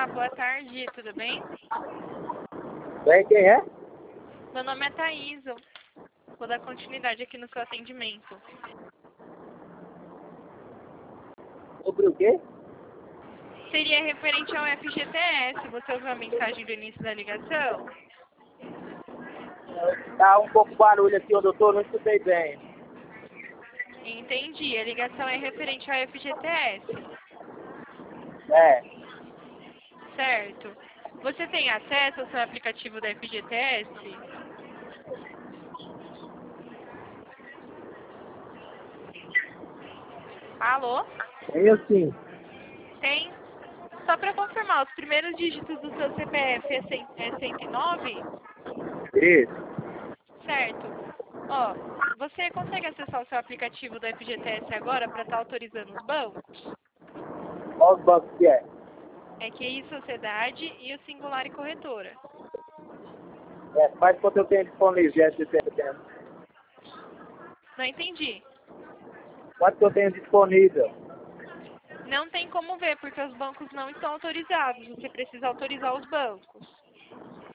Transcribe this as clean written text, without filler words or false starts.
Olá, boa tarde, tudo bem? Bem, quem é? Meu nome é Thaís, eu vou dar continuidade aqui no seu atendimento. Sobre o quê? Seria referente ao FGTS, você ouviu a mensagem do início da ligação? Tá um pouco barulho aqui onde eu tô, não escutei bem. Entendi, a ligação é referente ao FGTS, É, certo? Você tem acesso ao seu aplicativo da FGTS? Alô? eu sim. Tem? Só para confirmar, os primeiros dígitos do seu CPF é 109? Isso. Certo. Ó, você consegue acessar o seu aplicativo do FGTS agora para estar autorizando os bancos? Qual os bancos que é? É QI Sociedade e o Singular e Corretora. Faz quanto eu tenho disponível de SPM. Não entendi. Quanto que eu tenho disponível? Não tem como ver, porque os bancos não estão autorizados. Você precisa autorizar os bancos.